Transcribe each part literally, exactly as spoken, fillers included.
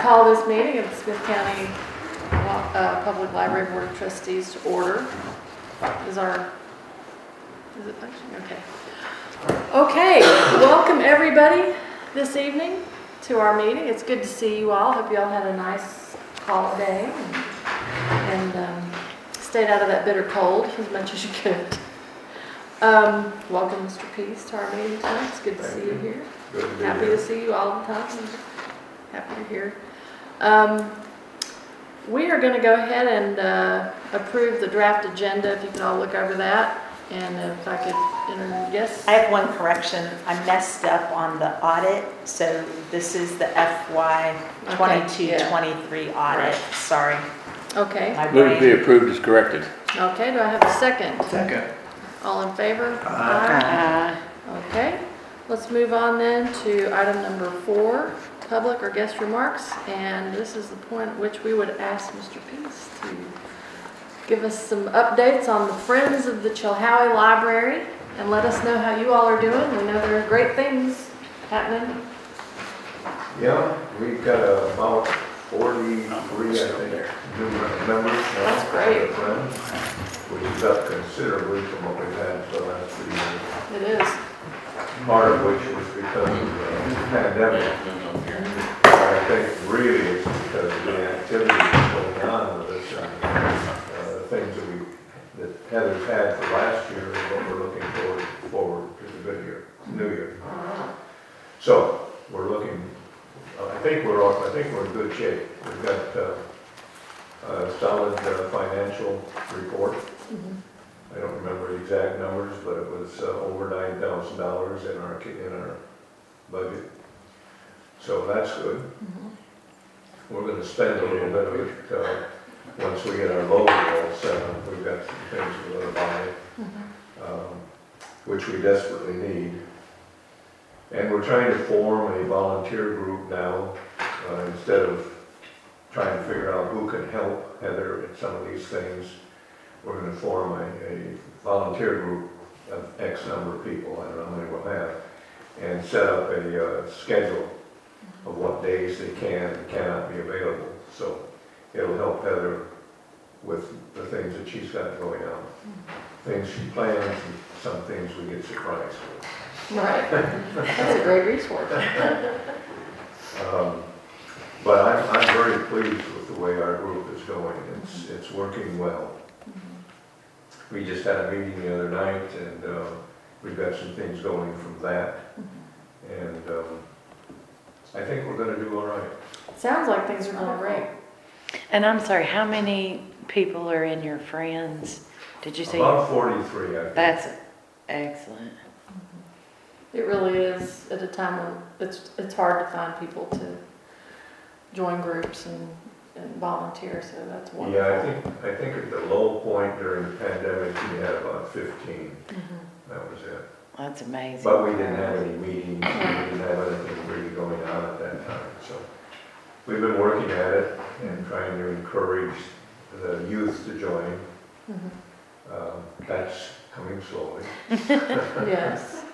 call this meeting of the Smith County uh, Public Library Board of Trustees to order. Is our, is it functioning? Okay. Okay, welcome everybody this evening to our meeting. It's good to see you all. Hope you all had a nice holiday and, and um, stayed out of that bitter cold as much as you could. Um, welcome, Mister Peace, to our meeting tonight. It's good to Thank see you, you here. Good to Happy here. to see you all the time. Happy you're here. Um, we are going to go ahead and uh, approve the draft agenda. If you could all look over that, and if I could enter, yes. I have one correction. I messed up on the audit, so this is the F Y twenty-two twenty-three audit. Right. Sorry. Okay. My Move to be brain. approved as corrected. Okay. Do I have a second? Second. All in favor? Uh, Okay. Let's move on then to item number four, public or guest remarks. And this is the point at which we would ask Mister Peace to give us some updates on the Friends of the Chilhowie Library and let us know how you all are doing. We know there are great things happening. Yeah, we've got about forty-three, I think, new members now. That's great. of Friends, which is up considerably from what we've had for the last three years. It is. Part of which was because of the pandemic. I think really it's because of the activity that's going on with us and uh, the things that we, that Heather's had for last year and what we're looking forward, forward to the good year, new year. So we're looking, uh, I think we're off, I think we're in good shape. We've got uh, a solid uh, financial report. Mm-hmm. I don't remember the exact numbers, but it was uh, over nine thousand dollars in our, in our budget. So that's good. Mm-hmm. We're gonna spend a little bit of it, uh, once we get our logo all set up. We've got some things we're gonna buy, Mm-hmm. um, which we desperately need. And we're trying to form a volunteer group now, uh, instead of trying to figure out who can help Heather in some of these things. We're going to form a, a volunteer group of X number of people, I don't know how many we'll have, and set up a uh, schedule of what days they can and cannot be available. So it'll help Heather with the things that she's got going on. Things she plans and some things we get surprised with. Right. That's a great resource. Um, but I'm, I'm very pleased with the way our group is going. It's, it's working well. We just had a meeting the other night, and uh, we've got some things going from that. Mm-hmm. And um, I think we're going to do all right. Sounds like things are going great. and I'm sorry, how many people are in your Friends? Did you say? About forty-three, I think. That's excellent. It really is at a time when it's it's hard to find people to join groups and, and volunteer, so that's wonderful. Yeah, I think I think at the low point during the pandemic, we had about fifteen. Mm-hmm. That was it. That's amazing. But we didn't have any meetings. We didn't have anything really going on at that time. So we've been working at it and trying to encourage the youth to join. Mm-hmm. Um, that's coming slowly. Yes.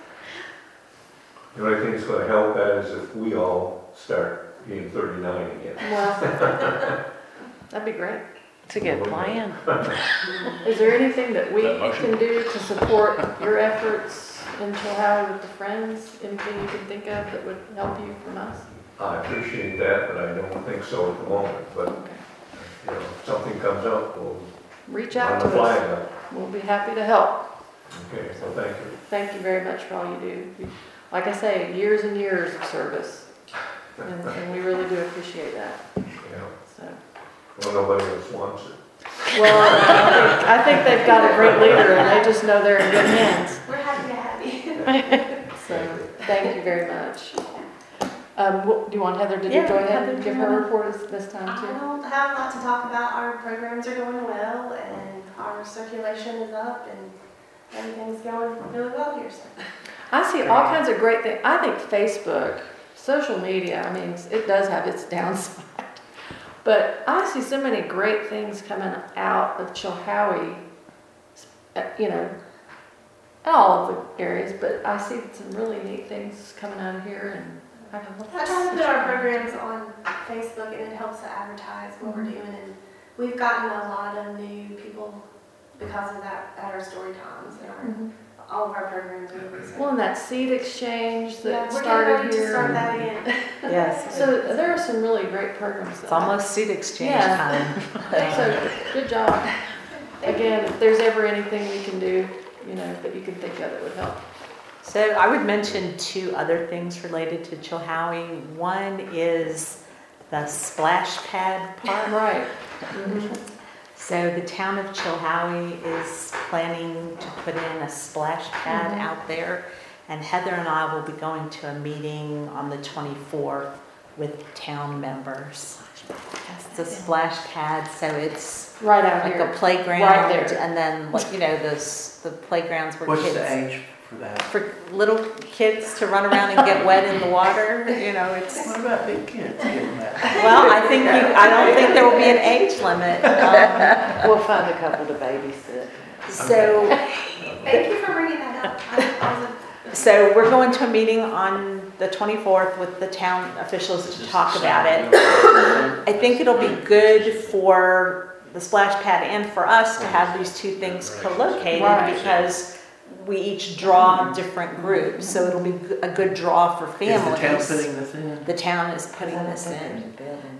The only thing that's going to help that is if we all start being thirty-nine again. Well, that'd be great. It's a good plan. Is there anything that we That motion? can do to support your efforts in Chilhowie with the Friends? Anything you can think of that would help you from us? I appreciate that, but I don't think so at the moment. But Okay. you know, if something comes up, we'll Reach run out the to flag us. up. We'll be happy to help. Okay, so thank you. Thank you very much for all you do. You- Like I say, years and years of service, and, and we really do appreciate that. Yeah. So, Well, nobody else wants it. well, I think, I think they've got a great leader, and they just know they're in good hands. We're happy to have you. So, thank you very much. Um, what- do you want Heather to Yeah, go ahead Heather, and do give you her wanna- report this- this time I too? don't have a lot to talk about. Our programs are going well, and our circulation is up, and everything's going really well here. So. I see all kinds of great things. I think Facebook, social media, I mean, it does have its downside. But I see so many great things coming out of Chilhowie, uh, you know, in all of the areas, but I see some really neat things coming out of here. And I can look I try to put our programs on Facebook, and it helps to advertise what we're doing. And we've gotten a lot of new people because of that at our story times and our, Mhm. all of our programs. Really. Well, and that seed exchange yeah, that we're getting started ready to start here. that again. Yes, So there are some really great programs. it's almost seed exchange Yeah. time. So, good job. Again, if there's ever anything we can do, you know, that you can think of that would help. So I would mention two other things related to Chilhowie. One is the splash pad park. Right. So the town of Chilhowie is planning to put in a splash pad Mhm. out there. And Heather and I will be going to a meeting on the twenty-fourth with town members. It's a splash pad, so it's Right out like here. a playground. Right there. And then, like, you know, those, the playgrounds where What's kids. the age for that? For little kids to run around and get wet in the water, you know, it's, What about big kids getting that? well, I think, you I don't think there will be an age limit. Um, We'll find a couple to babysit. So, Thank you for bringing that up. I, I was a, so we're going to a meeting on the twenty-fourth with the town officials to talk about it. I think it'll be good for the splash pad and for us to have these two things co-located Right. because we each draw different groups, so it'll be a good draw for Is the town families. putting this in? The town is putting this in.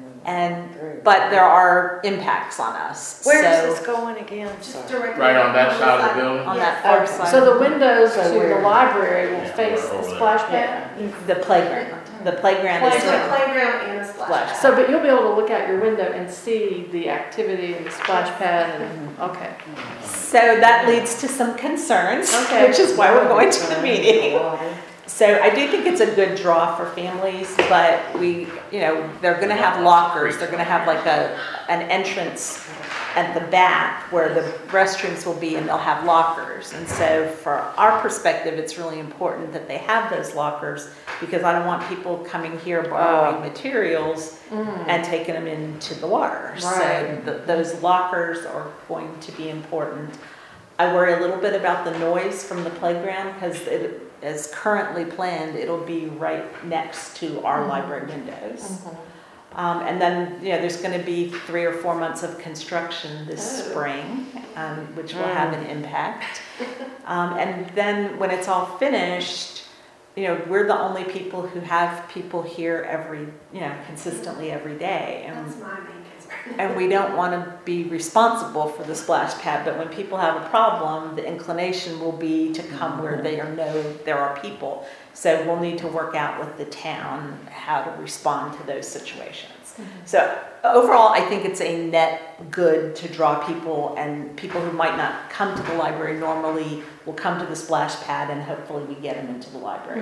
And, Through. but there are impacts on us. Where so, is this going again? just Sorry. directly Right on that side of the building? On Yes. that far Okay. side. So the windows So to the we're- library will Yeah, face we're the over splash there. pad? The playground. The playground is There's a right. playground and a splash Splash. pad. So, but you'll be able to look out your window and see the activity and the splash pad and, okay. So that leads to some concerns, Okay. which is why we're going to the meeting. So I do think it's a good draw for families, but we, you know, they're gonna have lockers, they're gonna have like a, an entrance at the back where the restrooms will be and they'll have lockers. And so for our perspective, it's really important that they have those lockers because I don't want people coming here borrowing materials and taking them into the water. So Right. th- those lockers are going to be important. I worry a little bit about the noise from the playground because it is currently planned, it'll be right next to our library windows. Um, and then, you know, there's going to be three or four months of construction this Oh. spring, um, which will have an impact. Um, and then when it's all finished, you know, we're the only people who have people here every, you know, consistently every day. And That's my main concern. and we don't want to be responsible for the splash pad, but when people have a problem, the inclination will be to come where they are know there are people. So we'll need to work out with the town how to respond to those situations. So overall, I think it's a net good to draw people, and people who might not come to the library normally will come to the splash pad, and hopefully we get them into the library.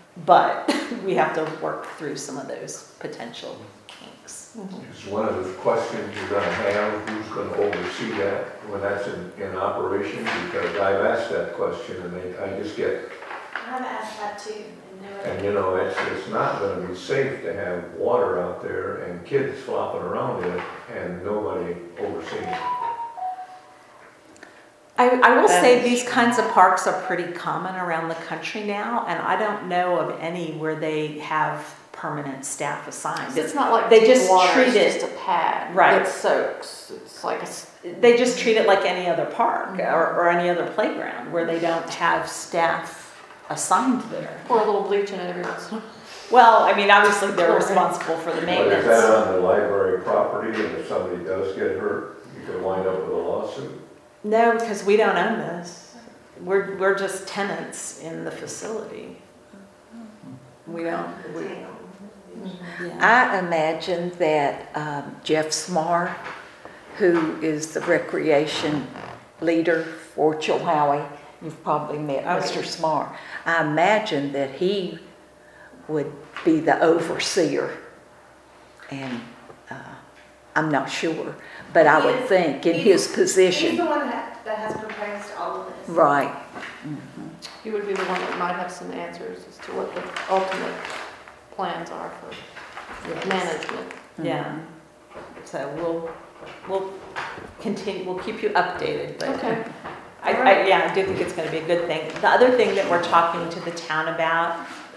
But we have to work through some of those potential kinks. It's one of the questions you're gonna have, who's gonna oversee that when that's in, in operation? Because I've asked that question and they, I just get, I've asked that too. And no and you know, it's, it's not gonna be safe to have water out there and kids flopping around in it and nobody overseeing it. I, I will That say is these true. kinds of parks are pretty common around the country now, and I don't know of any where they have permanent staff assigned. It's not like They deep just water, treat it's it- just a pad. Right. It soaks. It's like a, s- They just treat it like any other park Mm-hmm. or, or any other playground where they don't have staff assigned there. pour a little bleach in it every once in a while. Well, I mean, obviously they're Chlorine. responsible for the But is that maintenance. on the library property and if somebody does get hurt, you could wind up with a lawsuit? No, because we don't own this. We're, we're just tenants in the facility. We don't, we, yeah. I imagine that um, Jeff Smart, who is the recreation leader for Chilhowie, you've probably met Okay. Mister Smart. I imagine that he would be the overseer. And uh, I'm not sure, but I would He is- think in he's- his position. He's the one that, that has proposed all of this. Right. He would be the one that might have some answers as to what the ultimate plans are for management. Yeah. So we'll, we'll continue, we'll keep you updated, but. Okay. I, I, yeah, I do think it's gonna be a good thing. The other thing that we're talking to the town about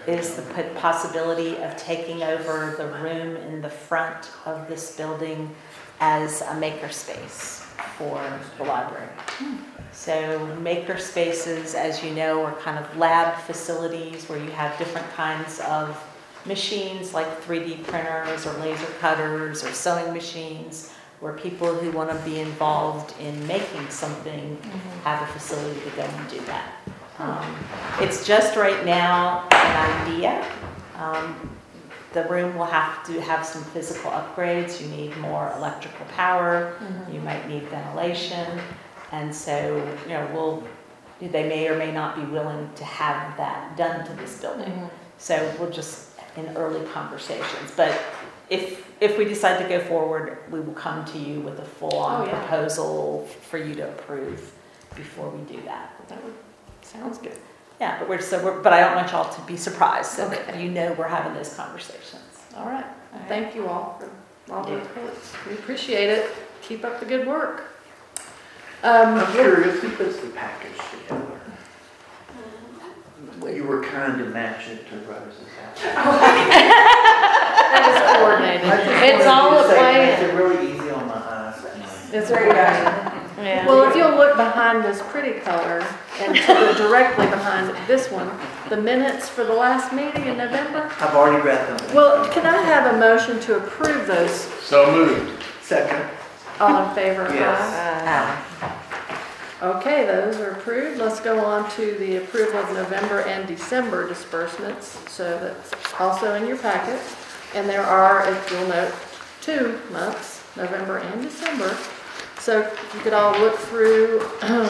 is the po- possibility of taking over the room in the front of this building as a makerspace for the library. So maker spaces, as you know, are kind of lab facilities where you have different kinds of machines like three D printers or laser cutters or sewing machines, where people who want to be involved in making something have a facility to go and do that. Um, it's just right now an idea. Um, the room will have to have some physical upgrades. You need more electrical power. You might need ventilation. And so, you know, we'll, they may or may not be willing to have that done to this building. Mm-hmm. So we're just in early conversations. But if if we decide to go forward, we will come to you with a full-on Oh, yeah. proposal for you to approve before we do that. That would, sounds good. Yeah, but we're so we're, but I don't want y'all to be surprised, so that Okay. you know we're having those conversations. All right. All right. Thank you all for all the reports. We appreciate it. Keep up the good work. Um, I'm curious, who puts the package together? You were kind to match it to Rose's house. that is coordinated. I just It's wanted all to a say, plan. Makes it really easy on my eyes. It's very good. Well, if you'll look behind this pretty color and to the directly behind this one, the minutes for the last meeting in November. I've already read them. Well, can I have a motion to approve those? So moved. Second. All in favor? Yes. Aye. Okay, those are approved. Let's go on to the approval of November and December disbursements. So that's also in your packet. And there are, if you'll note, two months, November and December. So if you could all look through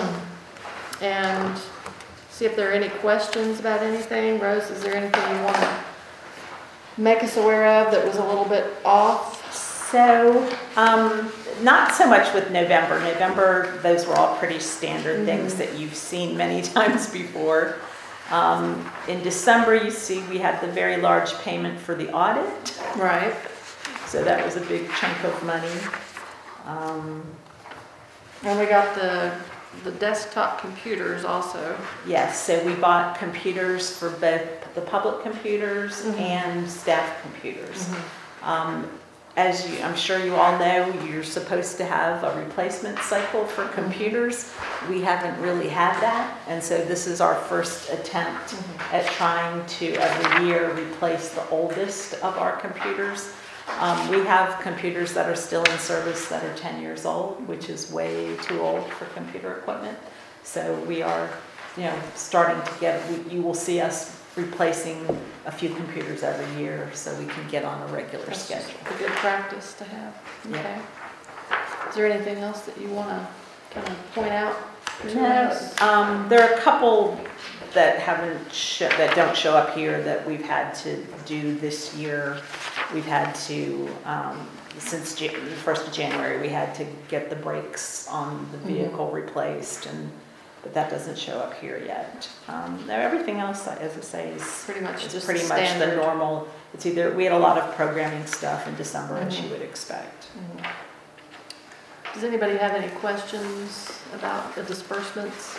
and see if there are any questions about anything. Rose, is there anything you want to make us aware of that was a little bit off? So, um, not so much with November. November, those were all pretty standard things that you've seen many times before. Um, in December, you see we had the very large payment for the audit. Right. So that was a big chunk of money. Um, And we got the, the desktop computers also. yes, so we bought computers for both the public computers Mhm. and staff computers. Um, As you, I'm sure you all know, you're supposed to have a replacement cycle for computers. We haven't really had that, and so this is our first attempt at trying to, every year, replace the oldest of our computers. Um, we have computers that are still in service that are ten years old, which is way too old for computer equipment. So we are, you know, starting to get, we, you will see us replacing a few computers every year so we can get on a regular That's schedule. a good practice to have. Yeah. Okay. Is there anything else that you want to kind of point out to No, us? um, there are a couple that haven't, sho- that don't show up here that we've had to do this year. We've had to, um, since Ja- the first of January, we had to get the brakes on the vehicle replaced, and but that doesn't show up here yet. Um, now everything else, as I say, is Pretty much It's just pretty much the standard. normal. It's either, we had a lot of programming stuff in December, as you would expect. Mhm. Does anybody have any questions about the disbursements?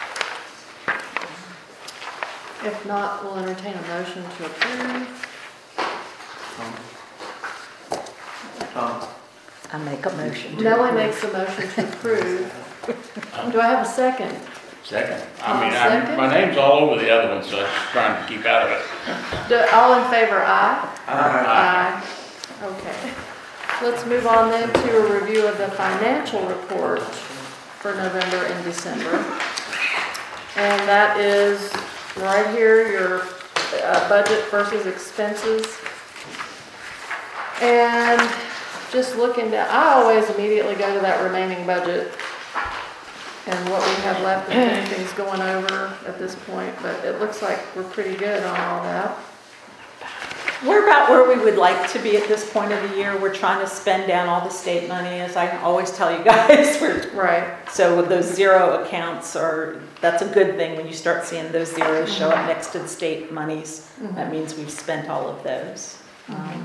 If not, we'll entertain a motion to approve. Um, I make a motion to Nellie approve. makes a motion to approve. Do I have a second? Second. I'll I mean, second. I, my name's all over the other one, so I was just trying to keep out of it. Do- All in favor, aye? Aye. Aye. Okay. Let's move on then to a review of the financial report for November and December. And that is right here, your uh, budget versus expenses. And just looking down, I always immediately go to that remaining budget and what we have left, if anything's going over at this point, but it looks like we're pretty good on all that. We're about where we would like to be at this point of the year. We're trying to spend down all the state money, as I always tell you guys. We're, Right. so with those zero accounts are, that's a good thing when you start seeing those zeros show up next to the state monies. That means we've spent all of those. Um,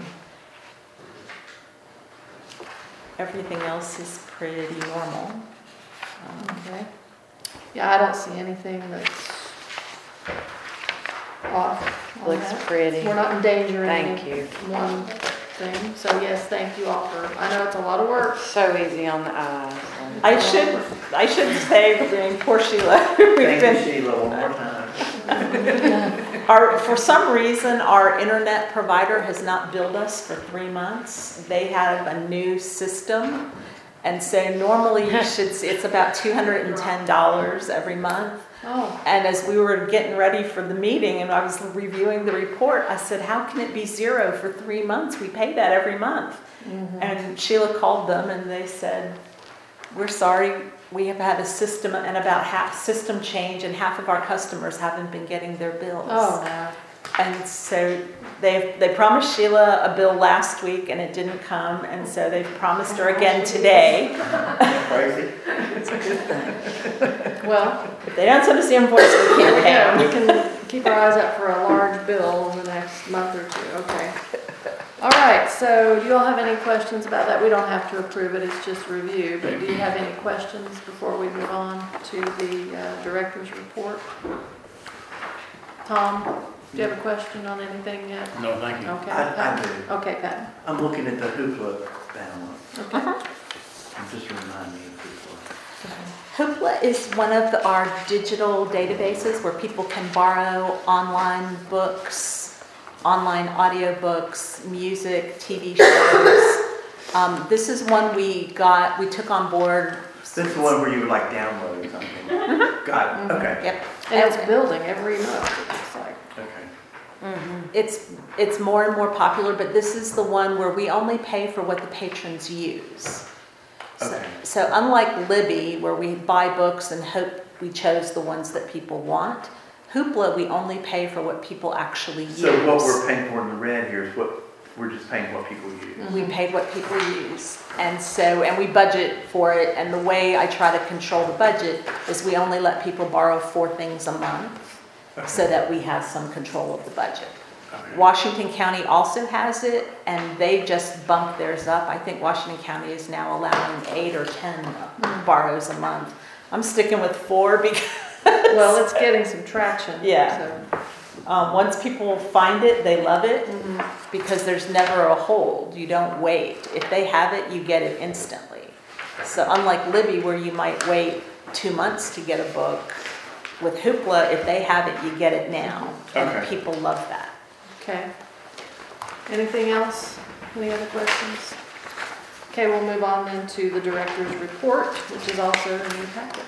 everything else is pretty normal. Um, Okay. Yeah, I don't see anything that's off. on Looks that. pretty. We're not endangering Thank any you. one thing. So yes, thank you all for, I know it's a lot of work. So easy on the eyes. I should, I should say, I mean, poor Sheila, we've Thank been, you, Sheila, one more time. our, for some reason, our internet provider has not billed us for three months. They have a new system. And so normally you should see, it's about two hundred ten dollars every month. Oh, And as we were getting ready for the meeting and I was reviewing the report, I said, how can it be zero for three months? We pay that every month. And Sheila called them and they said, we're sorry, we have had a system and about half system change and half of our customers haven't been getting their bills. oh, no. And so they they promised Sheila a bill last week and it didn't come. And so they've promised her again today. Crazy. It's a good thing. Well, If they don't send us the invoice, we here can't we pay go. them. We can keep our eyes out for a large bill in the next month or two. Okay. All right, so do you all have any questions about that? We don't have to approve it, it's just review. But do you have any questions before we move on to the uh, director's report? Tom, do you have a question on anything yet? No, thank you. Okay. I, I Pat? do. Okay, Pat. I'm looking at the Hoopla balance. Okay. I'm just reminding me of Hoopla. Hoopla is one of the, our digital databases where people can borrow online books, online audiobooks, music, T V shows. Um, this is one we got, we took on board. This is the one where you would like download something. Got it, okay, Yep. And it's building every month, it looks like. okay. It's, it's more and more popular, but this is the one where we only pay for what the patrons use. So, Okay. so unlike Libby, where we buy books and hope we chose the ones that people want, Hoopla, we only pay for what people actually use. So what we're paying for in the red here is what, we're just paying what people use. We pay what people use. And so, and we budget for it. And the way I try to control the budget is we only let people borrow four things a month so that we have some control of the budget. Okay. Washington County also has it, and they've just bumped theirs up. I think Washington County is now allowing eight or ten borrows a month. I'm sticking with four because Well, it's getting some traction. Yeah. So. um, once people find it, they love it Mhm. because there's never a hold. You don't wait. If they have it, you get it instantly. So unlike Libby, where you might wait two months to get a book, with Hoopla, if they have it, you get it now. And Okay. people love that. Okay. Anything else? Any other questions? Okay, we'll move on then to the director's report, which is also in your packet.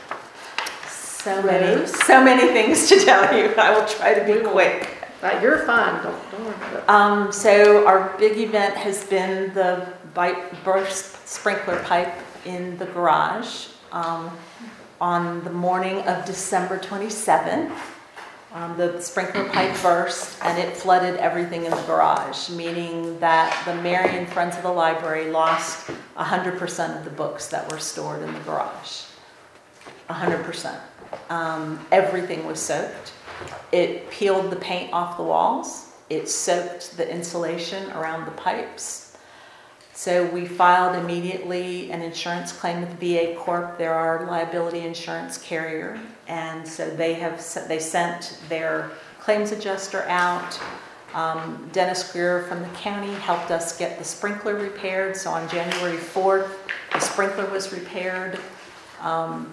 So many, Rose? so many things to tell you. I will try to We be will. quick. Uh, You're fine, don't, don't worry about it. Um, so our big event has been the bite burst sprinkler pipe in the garage um, on the morning of December twenty-seventh. Um, the sprinkler pipe burst and it flooded everything in the garage, meaning that the Marion Friends of the Library lost one hundred percent of the books that were stored in the garage. one hundred percent. Um, everything was soaked. It peeled the paint off the walls. It soaked the insulation around the pipes. So we filed immediately an insurance claim with the B A Corp. They're our liability insurance carrier. And so they have they sent their claims adjuster out. Um, Dennis Greer from the county helped us get the sprinkler repaired. So on January fourth, the sprinkler was repaired. Um,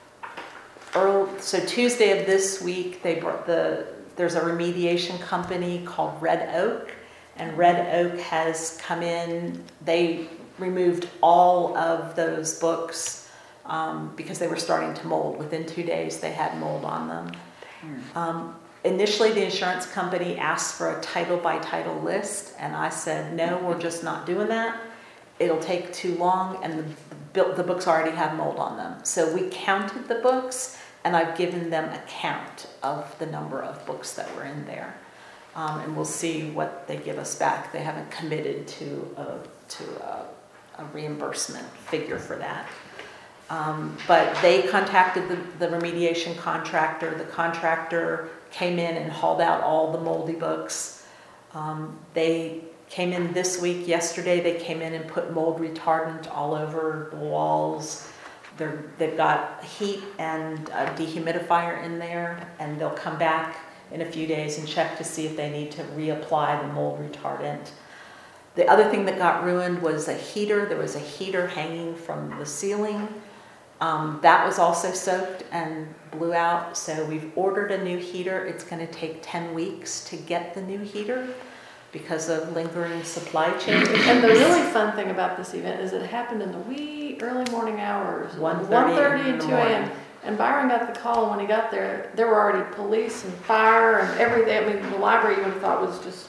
Earl, so Tuesday of this week, they brought the there's a remediation company called Red Oak, and Red Oak has come in. They removed all of those books um, because they were starting to mold. Within two days, they had mold on them. Um, initially, the insurance company asked for a title by title list, and I said, no, we're just not doing that. It'll take too long, and the, the books already have mold on them. So we counted the books, and I've given them a count of the number of books that were in there. Um, and we'll see what they give us back. They haven't committed to a, to a, a reimbursement figure for that. Um, but they contacted the, the remediation contractor. The contractor came in and hauled out all the moldy books. Um, they came in this week. Yesterday they came in and put mold retardant all over the walls. They're, they've got heat and a dehumidifier in there, and they'll come back in a few days and check to see if they need to reapply the mold retardant. The other thing that got ruined was a heater. There was a heater hanging from the ceiling. Um, that was also soaked and blew out. So we've ordered a new heater. It's going to take ten weeks to get the new heater because of lingering supply chain issues. And the really fun thing about this event is it happened in the wee early morning hours. one thirty and in the two a m. morning. And Byron got the call, and when he got there, there were already police and fire and everything. I mean, the library you would have thought was just,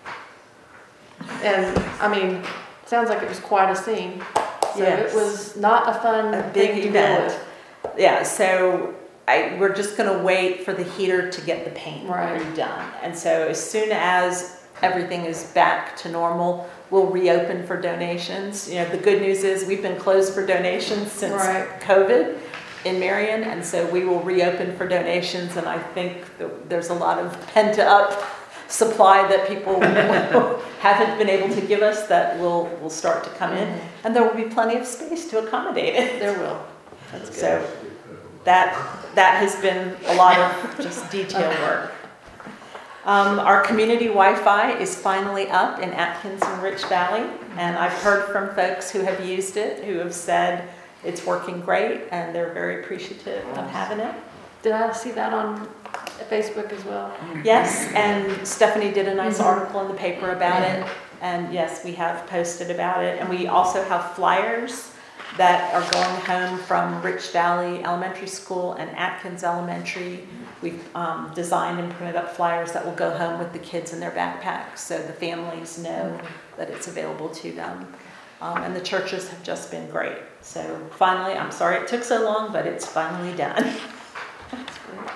and I mean, sounds like it was quite a scene. So Yes. it was not a fun A big thing to event. deal with. Yeah, so I, we're just gonna wait for the heater to get the paint Right. redone. And so as soon as everything is back to normal, we'll reopen for donations. You know, the good news is we've been closed for donations since Right. COVID in Marion, and so we will reopen for donations, and I think that there's a lot of pent-up supply that people haven't been able to give us that will, will start to come in, and there will be plenty of space to accommodate it. There will. That's good. So that, that has been a lot of just detail work. Um, our community Wi-Fi is finally up in Atkins and Rich Valley, and I've heard from folks who have used it, who have said it's working great, and they're very appreciative of having it. Did I see that on Facebook as well? Yes, and Stephanie did a nice Mhm. article in the paper about it, and yes, we have posted about it, and we also have flyers that are going home from Rich Valley Elementary School and Atkins Elementary. We've um, designed and printed up flyers that will go home with the kids in their backpacks, so the families know that it's available to them. Um, and the churches have just been great. So finally, I'm sorry it took so long, but it's finally done. That's great.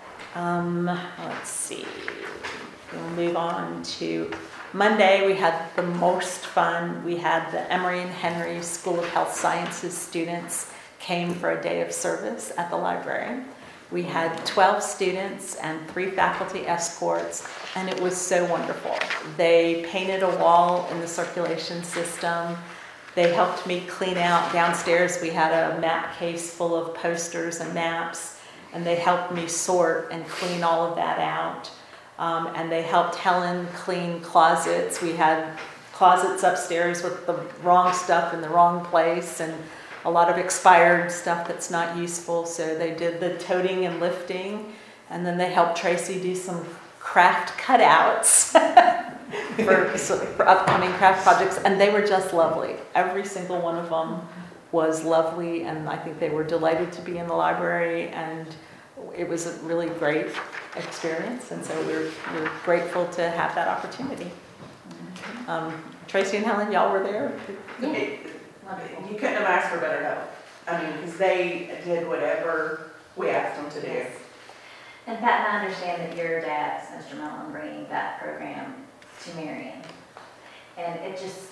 Um, let's see. We'll move on to Monday. We had the most fun. We had the Emory and Henry School of Health Sciences students came for a day of service at the library. We had twelve students and three faculty escorts, and it was so wonderful. They painted a wall in the circulation system. They helped me clean out downstairs. We had a map case full of posters and maps, and they helped me sort and clean all of that out. Um, and they helped Helen clean closets. We had closets upstairs with the wrong stuff in the wrong place, and a lot of expired stuff that's not useful. So they did the toting and lifting, and then they helped Tracy do some craft cutouts for, for upcoming craft projects, and they were just lovely. Every single one of them was lovely, and I think they were delighted to be in the library, and it was a really great experience, and so we're, we're grateful to have that opportunity. Um, Tracy and Helen, y'all were there? It- You couldn't have asked for better help. I mean, because they did whatever we asked them to do. And Pat, I understand that your dad's instrumental in bringing that program to Marion. And it just,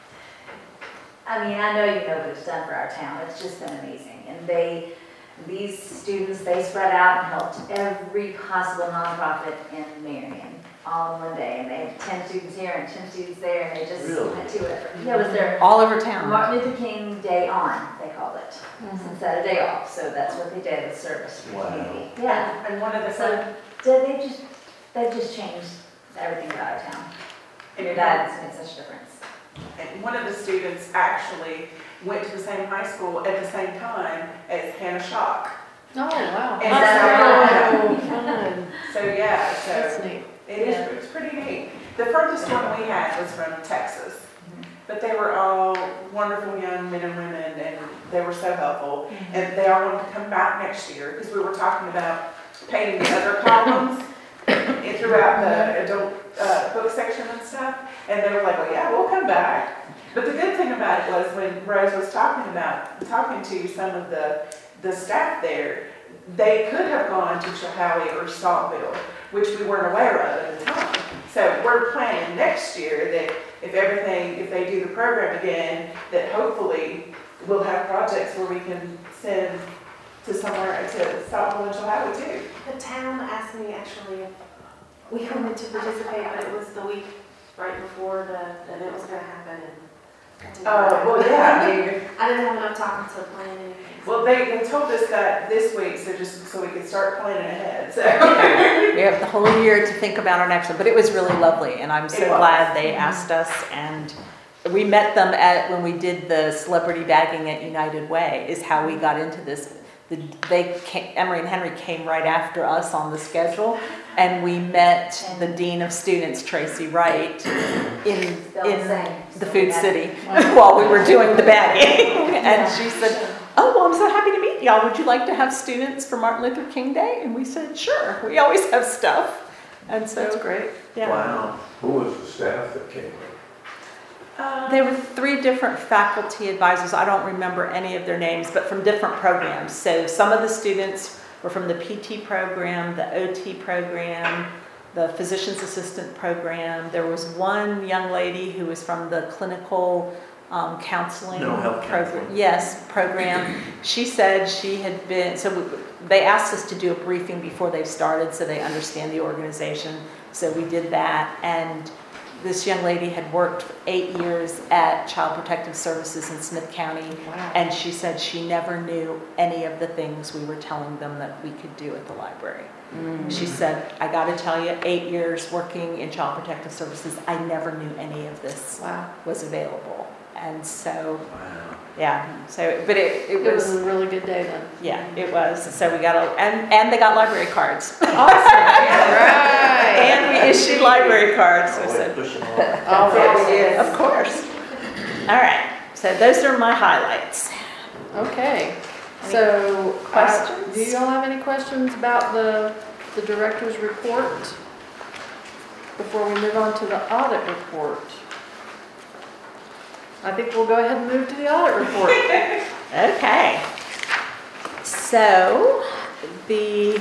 I mean, I know you know what it's done for our town. It's just been amazing. And they, these students, they spread out and helped every possible nonprofit in Marion all in one day. And they had ten students here and ten students there, and they just Really? went to it. Yeah, it was their All over town. Martin Luther King Day On, they called it. Instead of day off. So that's what they did, was service for the Wow. community. Yeah. And one of the, So they they just, they've just changed everything about our town. Your dad's made such a difference. and one of the students actually went to the same high school at the same time as Hannah Shock. Oh, wow. And Oh, so- fun. So, yeah, That's so neat. it is, it's pretty neat. The furthest one we had was from Texas. But they were all wonderful young men and women, and they were so helpful. And they all wanted to come back next year, because we were talking about painting the other columns and throughout the adult uh, book section and stuff. And they were like, well, yeah, we'll come back. But the good thing about it was when Rose was talking about, talking to some of the, the staff there, they could have gone to Chilhowie or Saltville, which we weren't aware of at the time. So we're planning next year that if everything, if they do the program again, that hopefully we'll have projects where we can send to somewhere, to Saltville and Chilhowie too. The town asked me actually if we wanted to participate, but it was the week right before the event was gonna happen, and I didn't Uh, know. well, yeah, I mean, I didn't have enough time to plan anything. Well, they, they told us that this week, so just so we could start planning ahead, so. We have the whole year to think about our next one, but it was really lovely, and I'm so It was. glad they asked us, and we met them at, when we did the celebrity bagging at United Way, is how we got into this. The, they came, Emery and Henry came right after us on the schedule, and we met the Dean of Students, Tracy Wright, in, Still in the same. the Food City while we were doing the bagging, and she said, oh, well, I'm so happy to meet y'all. Would you like to have students for Martin Luther King Day? And we said, sure. We always have stuff. And so, That's great. yeah. Wow. Who was the staff that came in? Um, There were three different faculty advisors. I don't remember any of their names, but from different programs. So some of the students were from the P T program, the O T program, the physician's assistant program. There was one young lady who was from the clinical um, counseling Mental health program. counseling. Yes, program. She said she had been, so we, they asked us to do a briefing before they started so they understand the organization. So we did that, and this young lady had worked for eight years at Child Protective Services in Smith County, Wow. and she said she never knew any of the things we were telling them that we could do at the library. She said, I gotta tell you, eight years working in Child Protective Services, I never knew any of this Wow. was available. And so, Wow. yeah, so, but it, it It was was, a really good day then. yeah, it was. So we got a, and, and they got library cards. Awesome. Right. And we issued library cards. So, Always so pushing along. All right. yes, of course. All right, so those are my highlights. Okay, so. uh, questions? Do you all have any questions about the, the director's report? Before we move on to the audit report? I think we'll go ahead and move to the audit report. Okay. So the,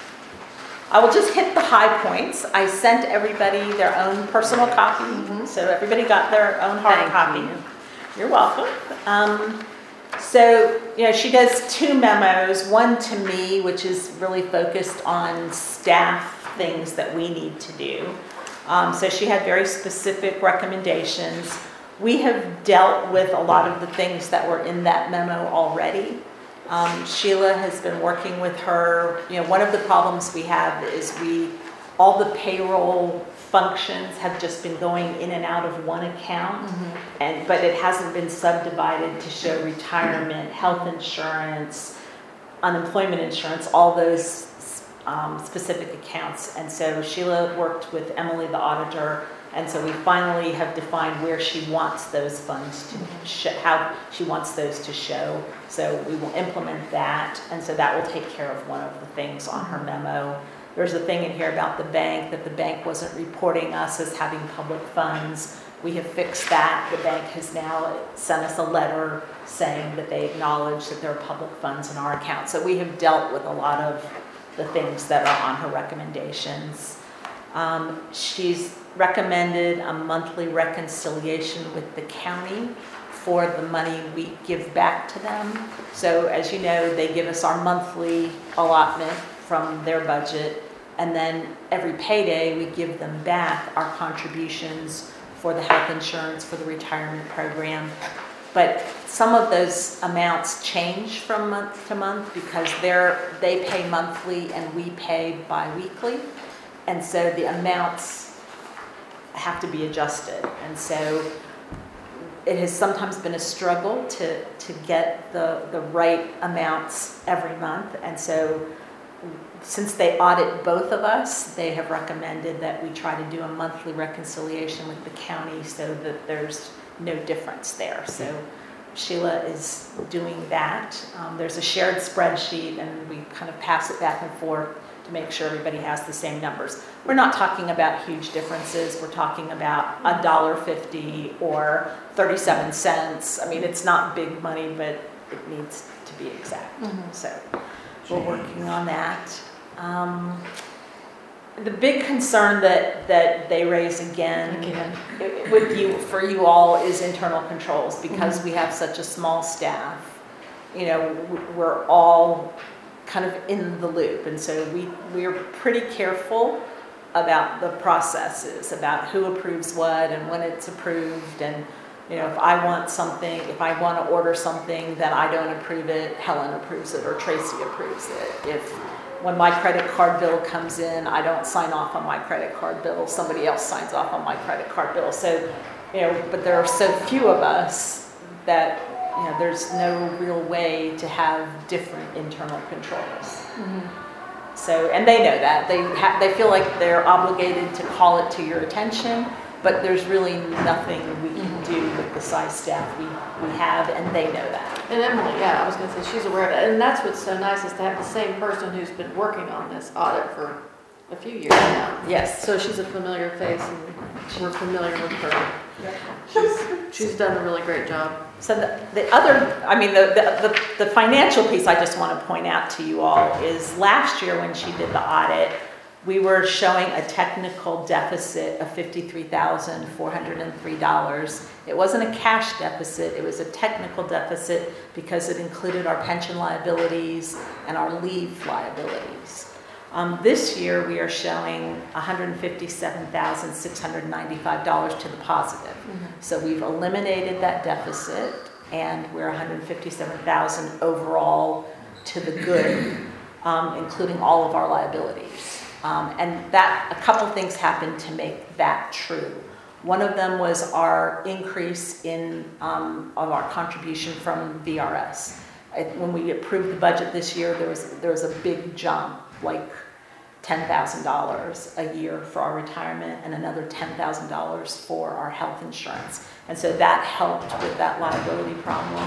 I will just hit the high points. I sent everybody their own personal copy, Mhm. so everybody got their own hard Thank copy. you. You're welcome. Um, so, you know, she does two memos, one to me, which is really focused on staff things that we need to do. Um, so she had very specific recommendations. We have dealt with a lot of the things that were in that memo already. Um, Sheila has been working with her. You know, one of the problems we have is we, all the payroll functions have just been going in and out of one account, and but it hasn't been subdivided to show retirement, health insurance, unemployment insurance, all those um, specific accounts. And so Sheila worked with Emily, the auditor, and so we finally have defined where she wants those funds to show, how she wants those to show. So we will implement that, and so that will take care of one of the things on her memo. There's a thing in here about the bank, that the bank wasn't reporting us as having public funds. We have fixed that. The bank has now sent us a letter saying that they acknowledge that there are public funds in our account. So we have dealt with a lot of the things that are on her recommendations. Um, she's recommended a monthly reconciliation with the county for the money we give back to them. So as you know, they give us our monthly allotment from their budget, and then every payday we give them back our contributions for the health insurance, for the retirement program. But some of those amounts change from month to month because they're, they pay monthly and we pay bi-weekly. And so the amounts have to be adjusted. And so it has sometimes been a struggle to, to get the, the right amounts every month. And so since they audit both of us, they have recommended that we try to do a monthly reconciliation with the county so that there's no difference there. So Sheila is doing that. Um, there's a shared spreadsheet and we kind of pass it back and forth to make sure everybody has the same numbers. We're not talking about huge differences. We're talking about a dollar fifty or thirty-seven cents. I mean, it's not big money, but it needs to be exact. Mhm. So we're working on that. Um, the big concern that, that they raise again, Again. i- with you, for you all, is internal controls, because we have such a small staff. You know, w- we're all kind of in the loop, and so we, we're pretty careful about the processes, about who approves what and when it's approved, and You know, if I want something, if I want to order something, then I don't approve it, Helen approves it, or Tracy approves it. If, when my credit card bill comes in, I don't sign off on my credit card bill, somebody else signs off on my credit card bill. So, you know, but there are so few of us that, you know, there's no real way to have different internal controls. So, and they know that. They ha- they feel like they're obligated to call it to your attention, but there's really nothing we can do with the size staff we, we have, and they know that. And Emily, yeah, I was gonna say, she's aware of it, and that's what's so nice, is to have the same person who's been working on this audit for a few years now. Yes. So she's a familiar face, and we're familiar with her. She's, she's done a really great job. So the, the other, I mean, the, the, the, the financial piece I just want to point out to you all is last year when she did the audit, we were showing a technical deficit of fifty-three thousand four hundred three dollars. It wasn't a cash deficit, it was a technical deficit because it included our pension liabilities and our leave liabilities. Um, this year, we are showing one hundred fifty-seven thousand six hundred ninety-five dollars to the positive. Mm-hmm. So we've eliminated that deficit, and we're one hundred fifty-seven thousand overall to the good, um, including all of our liabilities. Um, and that, a couple things happened to make that true. One of them was our increase in um, of our contribution from V R S. I, when we approved the budget this year, there was there was a big jump, like ten thousand dollars a year for our retirement and another ten thousand dollars for our health insurance. And so that helped with that liability problem.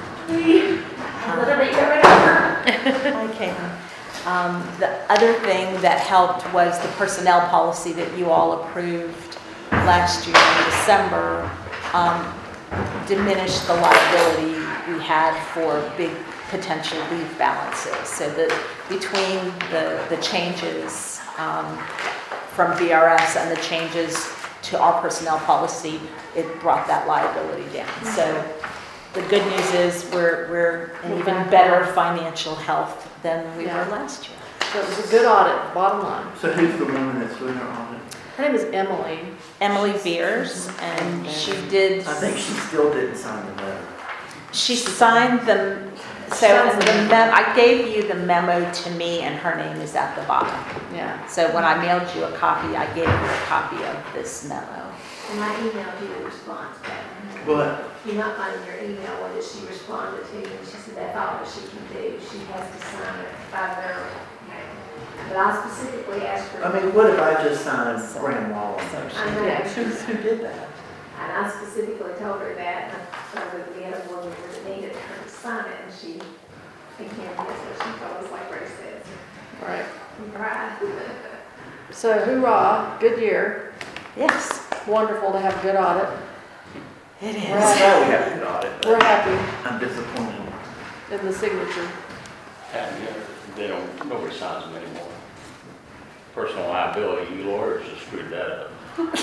Okay. Um, the other thing that helped was the personnel policy that you all approved last year in December, um, diminished the liability we had for big potential leave balances. So that between the, the changes um, from V R S and the changes to our personnel policy, it brought that liability down. So the good news is we're, we're in even better financial health than we Yeah. were last year. So it was a good audit, bottom line. So who's the woman that's doing her audit? Her name is Emily. Emily Veers, and she did, I think she still didn't sign the letter. she signed them, so the mem- I gave you the memo to me, and her name is at the bottom. Yeah. So when I mailed you a copy, I gave you a copy of this memo. And I emailed you a response back. What? You're not finding your email, what did she responded to you, and she said that's all that she can do, she has to sign it by their, but I specifically asked her. I mean, what if I just signed Graham Wall? I know, Yeah, who did that? and I specifically told her that, and I told her that we had a board member that needed her to sign it, and she, again, that's what she told us, like Ray says. Right. Right. So hoorah, good year. Yes, Wonderful to have a good audit. it We're is. I know we have a good audit, We're but happy I'm disappointed. in the signature. And, yeah, they don't, nobody signs them anymore. Personal liability, you lawyers just screwed that up.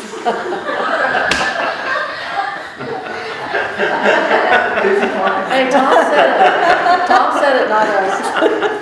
Hey, Tom said it. Tom said it, not us.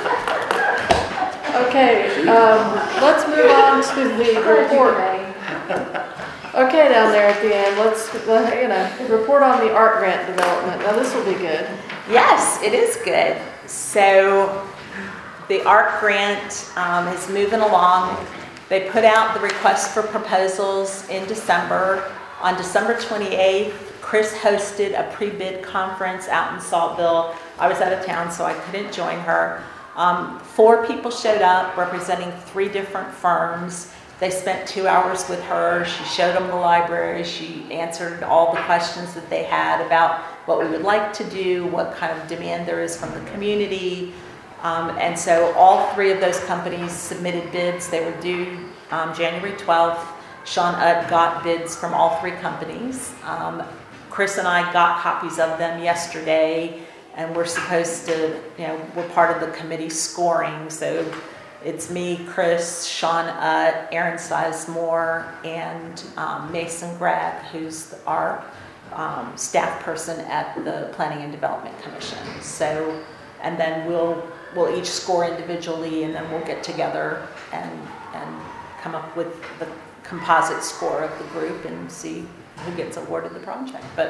Okay, um, let's move on to the report. Okay, down there at the end, let's, uh, you know, report on the art grant development. Now, this will be good. Yes, it is good. So the ARC grant um, is moving along. They put out the request for proposals in December. On December twenty-eighth, Chris hosted a pre-bid conference out in Saltville. I was out of town, so I couldn't join her. Um, four people showed up representing three different firms. They spent two hours with her. She showed them the library. She answered all the questions that they had about what we would like to do, what kind of demand there is from the community. Um, and so all three of those companies submitted bids. They were due um, January twelfth. Sean Utt got bids from all three companies. Um, Chris and I got copies of them yesterday, and we're supposed to, you know, we're part of the committee scoring. So it's me, Chris, Sean Utt, Aaron Sizemore, and um, Mason Grab, who's our um, staff person at the Planning and Development Commission. So, and then we'll we'll each score individually, and then we'll get together and and come up with the composite score of the group and see who gets awarded the project. But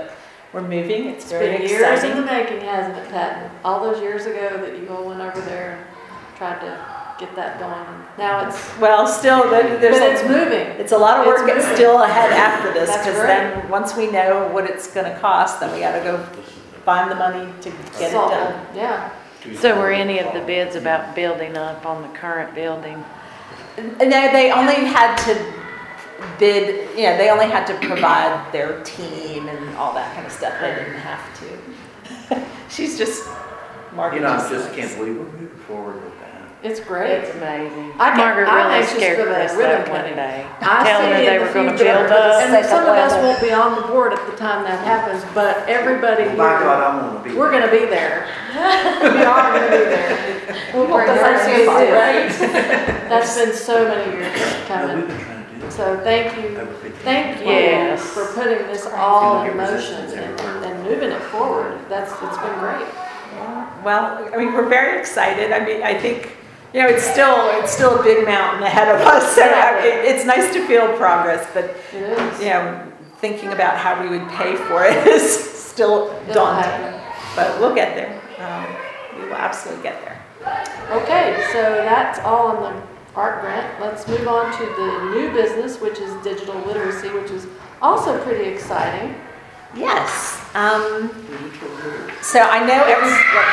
we're moving. It's It's very been years in the exciting. making, hasn't it, Patton? All those years ago that you all went over there and tried to get that going. and Now it's, Well, still, there- but there's, it's a- moving. it's a lot of work It's that's moving. still ahead after this, That's because then, once we know what it's gonna cost, then we gotta go find the money to get it Salt, done. Yeah. So were any of the bids about building up on the current building? No, they only had to bid, you know, they only had to provide their team and all that kind of stuff. They didn't have to. She's just You marketing. know, I just can't believe we're moving forward with that. It's great. It's amazing. I can- Margaret I'm really anxious scared for the Chris ribbon that one cutting. day. I Telling see her in they the were gonna future, build us. and some of us won't be on the board at the time that happens, but everybody Oh my God, here, I wanna be. we're gonna be there. We are gonna be there. We'll bring Well, our that's kids good, in. That's been so many years No, we've coming. been trying to do this So thank you, over fifteen. thank you Yes. for putting this all Look in at motion resistance and, everywhere. and moving it forward. That's, it's been great. Well, I mean, we're very excited. I mean, I think, you know, it's still, it's still a big mountain ahead of us. So I- it, it's nice to feel progress, but, It is. you know, thinking about how we would pay for it is still It'll daunting. happen. But we'll get there. Um, we will absolutely get there. Okay, so that's all on the art grant. Let's move on to the new business, which is digital literacy, which is also pretty exciting. Yes. Um, so I know every.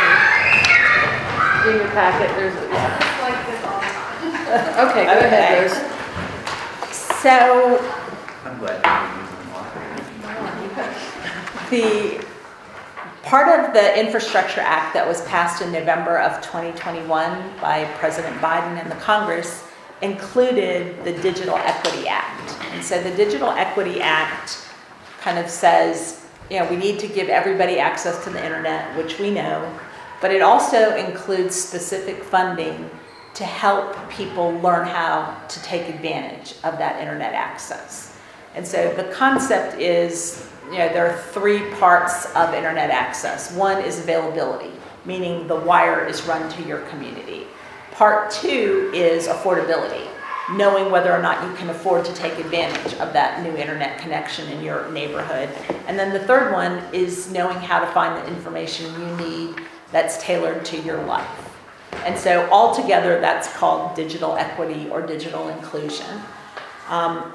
In your packet, there's, a- yeah. Like this all the time. Okay, go ahead, Okay. Rose. So I'm glad you're using them. the part of the Infrastructure Act that was passed in November of twenty twenty-one by President Biden and the Congress included the Digital Equity Act. And so the Digital Equity Act kind of says, you know, we need to give everybody access to the internet, which we know, but it also includes specific funding to help people learn how to take advantage of that internet access. And so the concept is, you know, there are three parts of internet access. One is availability, meaning the wire is run to your community. Part two is affordability, knowing whether or not you can afford to take advantage of that new internet connection in your neighborhood. And then the third one is knowing how to find the information you need that's tailored to your life. And so altogether, that's called digital equity or digital inclusion. Um,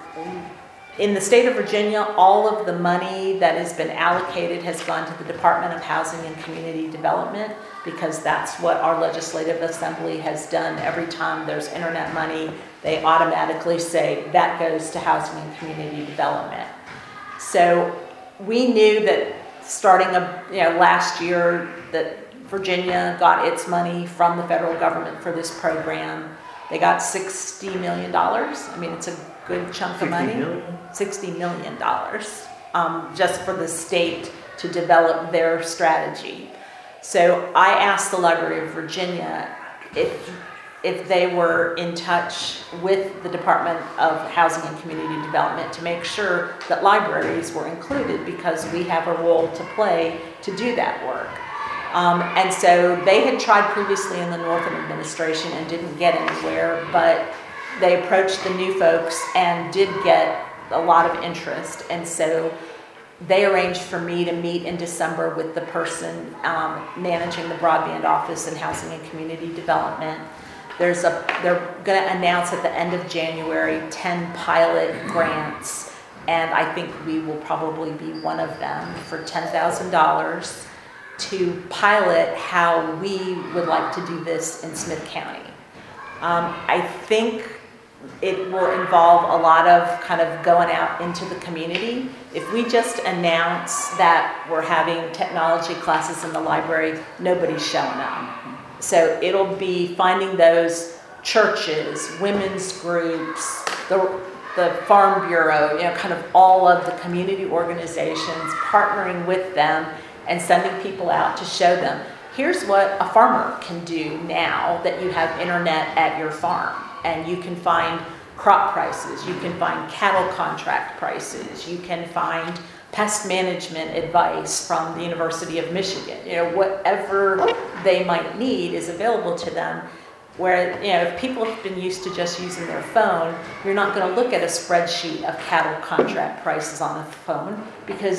in the state of Virginia, all of the money that has been allocated has gone to the Department of Housing and Community Development, because that's what our legislative assembly has done. Every time there's internet money, they automatically say that goes to housing and community development. So we knew that starting a, you know, last year that Virginia got its money from the federal government for this program. They got sixty million dollars. I mean, it's a good chunk of money. sixty million? sixty million dollars um, just for the state to develop their strategy. So I asked the Library of Virginia if, if they were in touch with the Department of Housing and Community Development to make sure that libraries were included, because we have a role to play to do that work. Um, and so they had tried previously in the Northam administration and didn't get anywhere, but they approached the new folks and did get a lot of interest. And so they arranged for me to meet in December with the person um, managing the broadband office in Housing and Community Development. There's a, they're going to announce at the end of January ten pilot grants, and I think we will probably be one of them for ten thousand dollars to pilot how we would like to do this in Smith County. Um, I think it will involve a lot of kind of going out into the community. If we just announce that we're having technology classes in the library, nobody's showing up. So it'll be finding those churches, women's groups, the, the Farm Bureau, you know, kind of all of the community organizations, partnering with them and sending people out to show them, here's what a farmer can do now that you have internet at your farm. And you can find crop prices, you can find cattle contract prices, you can find pest management advice from the University of Michigan. You know, whatever they might need is available to them. Where, you know, if people have been used to just using their phone, you're not going to look at a spreadsheet of cattle contract prices on the phone, because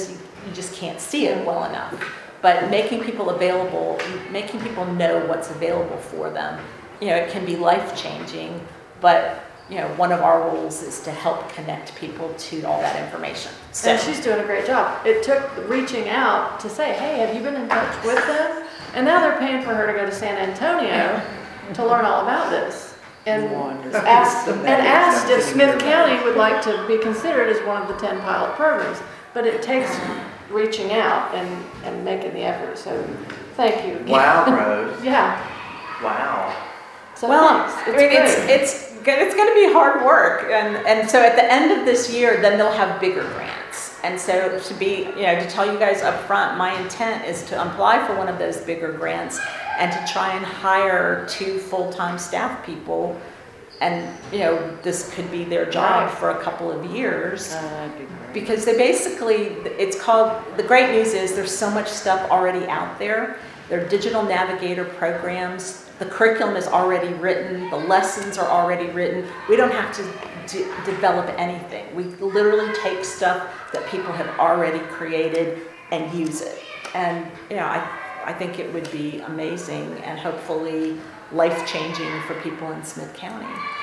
you just can't see it well enough. But making people available, making people know what's available for them, you know, it can be life-changing, but, you know, one of our roles is to help connect people to all that information. So, And she's doing a great job. It took reaching out to say, hey, have you been in touch with them? And now they're paying for her to go to San Antonio to learn all about this. And asked, and asked if Smith County would like to be considered as one of the ten pilot programs. But it takes reaching out and, and making the effort, so thank you. Wow, Rose. Yeah, Wow. so well, thanks. I mean, it's, great. it's, go- it's gonna be hard work. And, and so at the end of this year, then they'll have bigger grants. And so to be, you know, to tell you guys up front, my intent is to apply for one of those bigger grants and to try and hire two full-time staff people. And, you know, this could be their job Right. for a couple of years. Uh, that'd be great. Because they basically, it's called, the great news is there's so much stuff already out there. There are digital navigator programs. The curriculum is already written. The lessons are already written. We don't have to d- develop anything. We literally take stuff that people have already created and use it. And, you know, I, I think it would be amazing and hopefully life-changing for people in Smith County.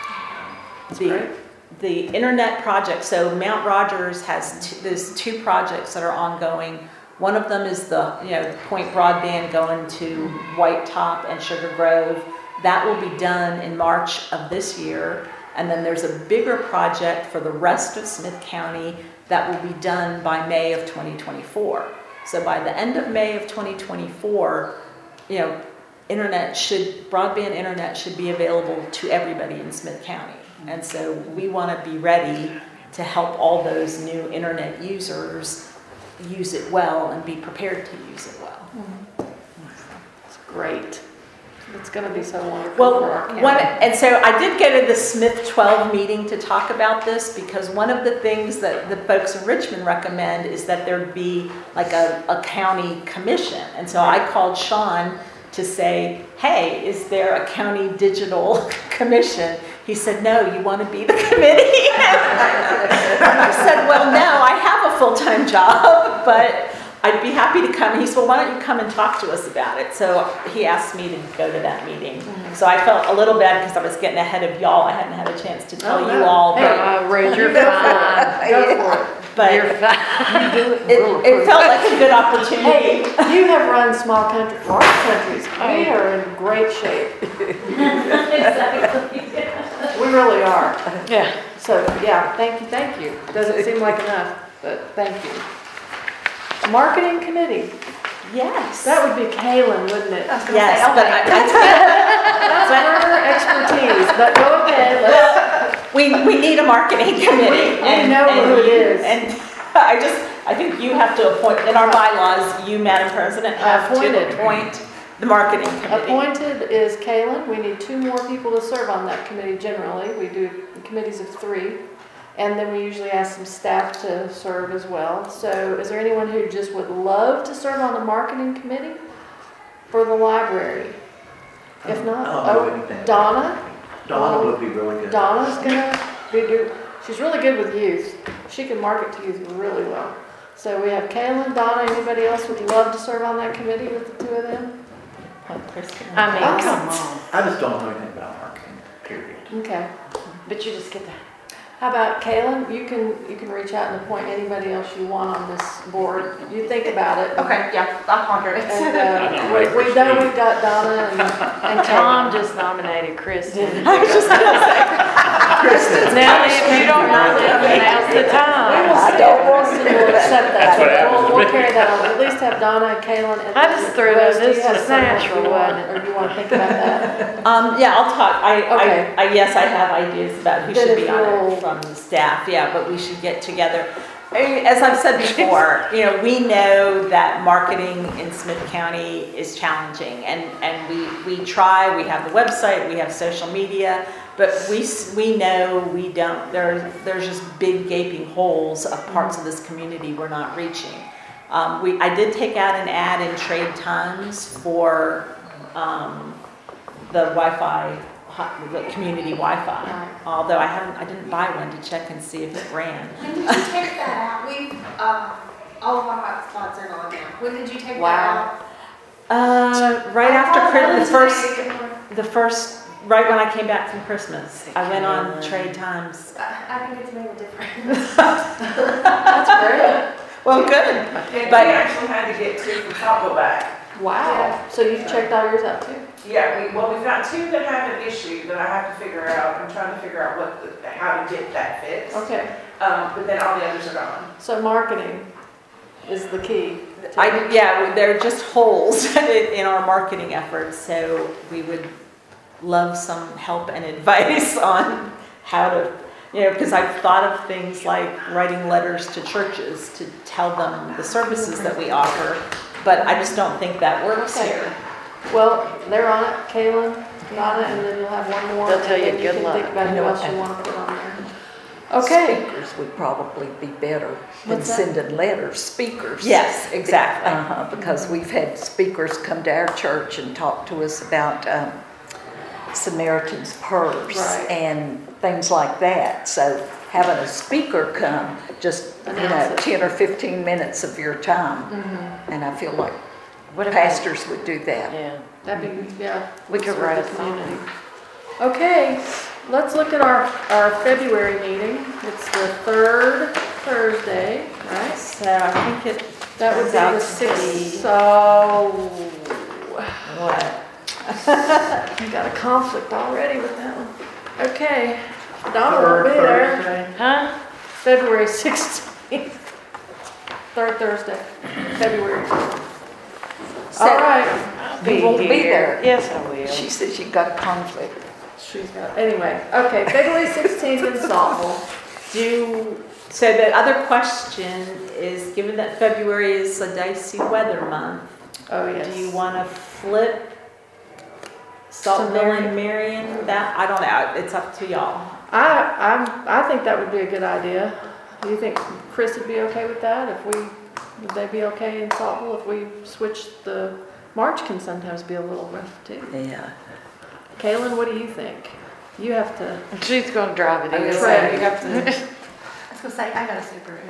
The, great. the internet project, so Mount Rogers has two, there's two projects that are ongoing. One of them is the, you know, Point Broadband going to White Top and Sugar Grove. That will be done in March of this year. And then there's a bigger project for the rest of Smith County that will be done by May of twenty twenty-four. So by the end of May of twenty twenty-four, you know, internet should, broadband internet should be available to everybody in Smith County. And so we want to be ready to help all those new internet users use it well and be prepared to use it well. It's great. It's gonna be so wonderful Well, for our county. one, and so I did go to the Smith twelve meeting to talk about this because one of the things that the folks in Richmond recommend is that there'd be like a, a county commission. And so I called Sean to say, hey, is there a county digital commission? He said, no, you want to be the committee? I said, well, no, I have a full-time job, but I'd be happy to come. He said, well, why don't you come and talk to us about it? So he asked me to go to that meeting. Mm-hmm. So I felt a little bad because I was getting ahead of y'all. I hadn't had a chance to tell Oh, you no. all. Hey, But, Uh, Ray, you're Go for fine. it. Go for it. but You're it, fine. You do it. it felt like a good opportunity. Hey, you have run small country, large countries. We are in great shape. Exactly. We really are. Yeah. So, yeah, thank you, thank you. Doesn't seem like enough, but thank you. Marketing committee, Yes. that would be Kaylin, wouldn't it? Yes, but I, That's her expertise, but go ahead, let's, we, we need a marketing committee. I know who it you- is. And I just, I think you have to appoint, in our bylaws, you, Madam President, have Appointed. to appoint the marketing committee. appointed is Kaylin. We need two more people to serve on that committee generally. We do committees of three. And then we usually ask some staff to serve as well. So is there anyone who just would love to serve on the marketing committee for the library? If not, I don't know oh, anything. Donna? Donna would be really good. Donna's gonna be do, she's really good with youth. She can market to youth really well. So we have Kaylin, Donna, anybody else would love to serve on that committee with the two of them? Appoint Kristen. I mean, Okay. come on. I just don't know anything about marketing, period. Okay. But you just get that. How about Kaylin? You can, you can reach out and appoint anybody else you want on this board. You think about it. Okay, yeah, I'll ponder it. And, uh, we, we know we've got Donna and, and Tom Kaylin. just nominated Kristen. I was just gonna say. Now, if you don't know them, now's the We time. will still, we'll still accept that. That's what happens We'll, to we'll me. carry that on. At least have Donna and Kaylin and. I just threw Rose, those, do you this have is someone you natural, want- wasn't it? Or you want to think about that? Um, yeah, I'll talk. I, Okay. I, I, yes, I have ideas about who Then should if be on you'll- it from the staff, yeah, but we should get together. I mean, as I've said before, you know, we know that marketing in Smith County is challenging and, and we, we try, we have the website, we have social media, but we, s- we know we don't, there, there's just big gaping holes of parts of this community we're not reaching. Um, we, I did take out an ad in Trade Times for, um, the Wi-Fi, hot- the community Wi-Fi. Right. Although I haven't, I didn't buy one to check and see if it ran. When did you take that out? We've, um, all of the hot spots are gone now. When did you take Wow. that Uh, right out? after Oh, Christmas, the first, Wednesday. the first, right when I came back from Christmas, I went on Trade Times. I I think it's made a difference. That's great. Well, good. And we But- actually had to get two from Saltville back. Wow. So you've checked all yours out too? Yeah, we, well, we've got two that have an issue that I have to figure out. I'm trying to figure out what, the- how to get that fixed. Okay. Um, but then all the others are gone. So marketing is the key. I, yeah, they're just holes in our marketing efforts, so we would love some help and advice on how to, you know, because I've thought of things like writing letters to churches to tell them the services that we offer, but I just don't think that works Okay. here. Well, they're on it, Kaylin, got it, and then you'll have one more. They'll tell you and then good can luck. think about You who know else what? you want to put on there. Okay. Speakers would probably be better than What's that? sending letters, speakers. Yes, exactly. Uh-huh, because we've had speakers come to our church and talk to us about um, Samaritan's Purse Right. and things like that. So having a speaker come, just, you know, Announce it. ten or fifteen minutes of your time. Mhm. And I feel like What about- pastors would do that. Yeah. That'd be, yeah. We could serve write the a song. community. Okay, let's look at our, our February meeting. It's the third Thursday, right? So I think it That would turns be out the to sixth, be- so. What? You got a conflict already with that one. Okay, Donna will be there. Huh? February sixteenth. Third Thursday, February. All right. You won't be there. Yes, I will. She says you got a conflict. She's got, anyway, okay, February sixteenth in Saltville. Do, so the other question is, given that February is a dicey weather month, Oh, yes. do you want to flip Saltville and Marion? That, I don't know, it's up to y'all. I, I'm, I think that would be a good idea. Do you think Chris would be okay with that? If we, would they be okay in Saltville if we switch the, March can sometimes be a little rough too. Yeah. Kaylin, what do you think? You have to. She's gonna drive it I in. was gonna say, you have to. I was gonna say, I got a super room.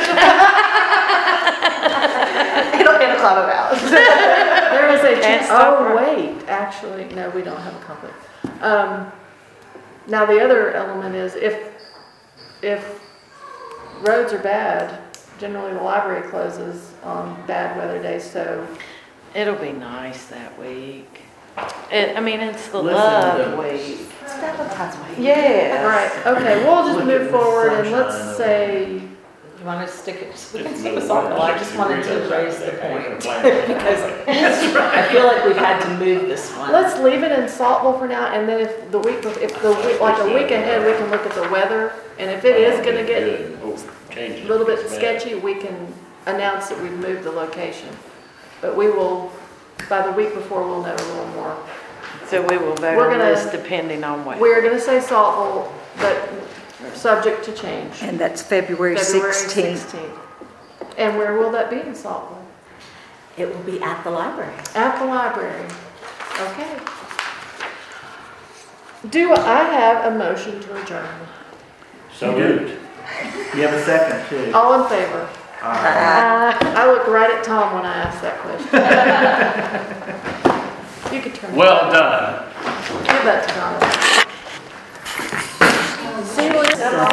It'll, it'll club about. There is a, Can't chance. stop oh, her. wait, actually, no, we don't have a conflict. Um, now the other element is if, if roads are bad, generally the library closes on bad weather days, so. It'll be nice that week. It, I mean, it's the Listen, love the- week. It's Valentine's week. Yeah. Right, okay, we'll just Look move at the forward and sunshine let's of say, You want to stick it, we can It's stick with no Saltville, I worse. just wanted to It's raise the okay. point. Complain. Because I feel like we've had to move this one. let's leave it in Saltville for now, and then if the week, bef- if the week, like a week ahead, we can look at the weather, and if it is gonna get Oh, change a it. little bit It's bad. sketchy, we can announce that we've moved the location. But we will, by the week before, we'll know a little more. So we will vote We're on gonna- this depending on what. We're gonna say Saltville, but subject to change. And that's February February sixteenth. sixteenth. And where will that be in Saltville? It will be at the library. At the library. Okay. Do I have a motion to adjourn? So moved. You have a second too. All in favor? All right. I looked right at Tom when I asked that question. You could turn. Well done. Give that to Donna. See you later.